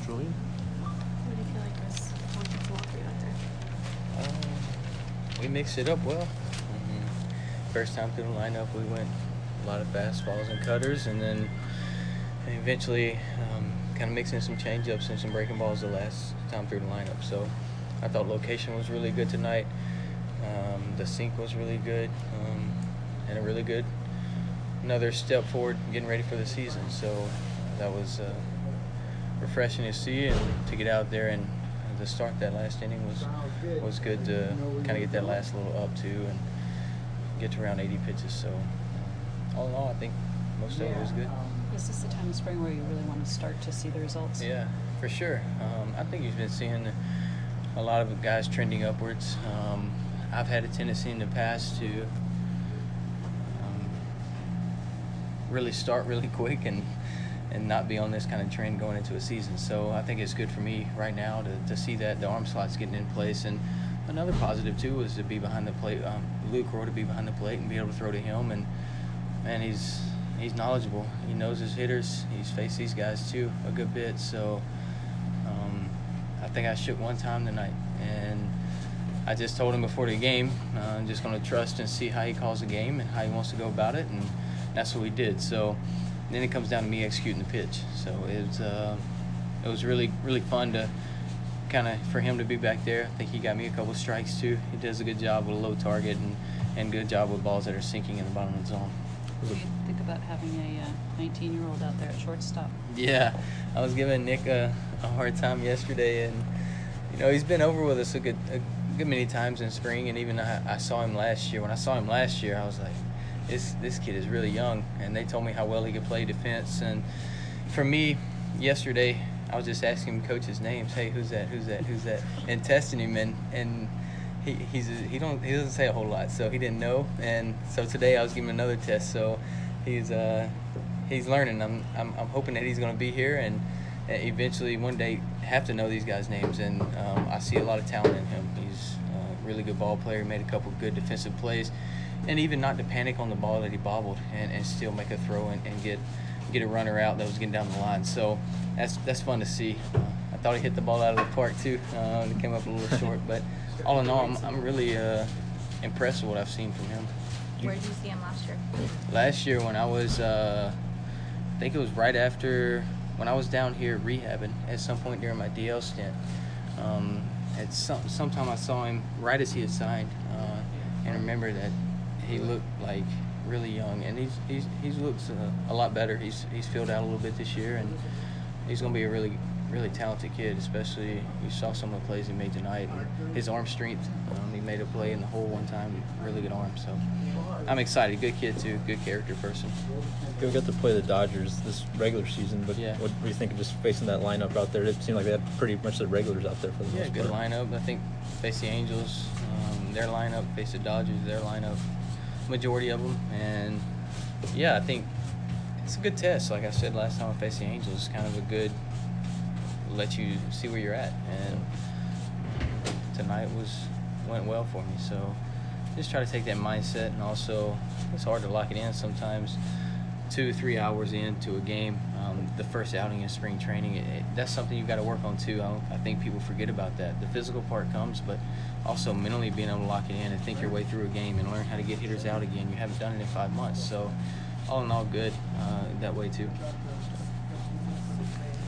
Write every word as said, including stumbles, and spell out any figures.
Julian? What do you feel like was working so well for you out there? Um, we mixed it up well. Mm-hmm. First time through the lineup, we went a lot of fastballs and cutters, and then eventually um, kind of mixing some changeups and some breaking balls the last time through the lineup. So I thought location was really good tonight. Um, the sink was really good, um, and a really good another step forward getting ready for the season. So that was uh, refreshing to see, and to get out there and to start that last inning was was good to kind of get that last little up too and get to around eighty pitches. So uh, all in all, I think most of it was good. Is this the time of spring where you really want to start to see the results? Yeah, for sure. Um, I think you've been seeing a lot of guys trending upwards. Um, I've had a tendency in the past to um, really start really quick and and not be on this kind of trend going into a season. So I think it's good for me right now to, to see that the arm slot's getting in place. And another positive too was to be behind the plate, um, Luke Roy to be behind the plate and be able to throw to him. And man, he's he's knowledgeable. He knows his hitters. He's faced these guys too a good bit. So um, I think I shook one time tonight, and I just told him before the game, uh, I'm just going to trust and see how he calls the game and how he wants to go about it, and that's what we did. So then it comes down to me executing the pitch. So it was, uh, it was really, really fun to kind of for him to be back there. I think he got me a couple of strikes too. He does a good job with a low target and, and good job with balls that are sinking in the bottom of the zone. What do you think about having a nineteen-year-old uh, out there at shortstop? Yeah, I was giving Nick a, a hard time yesterday, and you know he's been over with us a good, a good many times in spring, and even I, I saw him last year. When I saw him last year, I was like, this this kid is really young, and they told me how well he could play defense. And for me, yesterday, I was just asking coaches names. Hey, who's that? Who's that? Who's that? And testing him, and and he he's he don't he doesn't say a whole lot, so he didn't know. And so today I was giving him another test, so he's uh he's learning. I'm I'm I'm hoping that he's going to be here and eventually one day have to know these guys' names. And um, I see a lot of talent in him. He's a really good ball player. He made a couple good defensive plays, and even not to panic on the ball that he bobbled and, and still make a throw and, and get get a runner out that was getting down the line. So that's that's fun to see. Uh, I thought he hit the ball out of the park too. Uh, it came up a little short, but all in all, I'm, I'm really uh, impressed with what I've seen from him. Where did you see him last year? Last year when I was, uh, I think it was right after when I was down here rehabbing at some point during my D L stint. Um, at some sometime I saw him right as he had signed, uh, and remember that he looked like really young, and he's he's he's looks uh, a lot better. He's he's filled out a little bit this year, and he's gonna be a really really talented kid. Especially you saw some of the plays he made tonight, and his arm strength. Um, he made a play in the hole one time, really good arm. So I'm excited. Good kid too. Good character person. We got to play the Dodgers this regular season, but Yeah. what do you think of just facing that lineup out there? It seemed like they had pretty much the regulars out there for the Yeah, most good part. lineup. I think face the Angels, um, their lineup, face the Dodgers, their lineup, majority of them. And yeah, I think it's a good test. Like I said last time I faced the Angels, kind of a good let you see where you're at. And tonight was went well for me. So just try to take that mindset, and also it's hard to lock it in sometimes. Two, three hours into a game, um, the first outing in spring training, it, it, that's something you've got to work on too. I, don't, I think people forget about that. The physical part comes, but also mentally being able to lock it in and think your way through a game and learn how to get hitters out again. You haven't done it in five months. So all in all, good uh, that way too.